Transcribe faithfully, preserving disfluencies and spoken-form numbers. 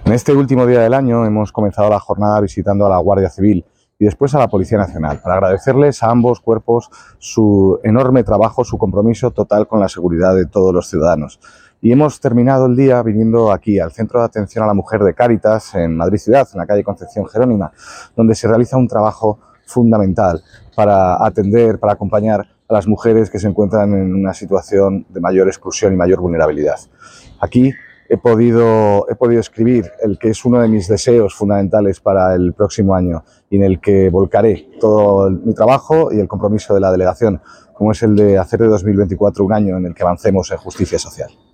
En este último día del año hemos comenzado la jornada visitando a la Guardia Civil y después a la Policía Nacional para agradecerles a ambos cuerpos su enorme trabajo, su compromiso total con la seguridad de todos los ciudadanos. Y hemos terminado el día viniendo aquí al Centro de Atención a la Mujer de Cáritas en Madrid Ciudad, en la calle Concepción Jerónima, donde se realiza un trabajo fundamental para atender, para acompañar a las mujeres que se encuentran en una situación de mayor exclusión y mayor vulnerabilidad. Aquí he podido, he podido escribir el que es uno de mis deseos fundamentales para el próximo año y en el que volcaré todo mi trabajo y el compromiso de la delegación, como es el de hacer de dos mil veinticuatro un año en el que avancemos en justicia social.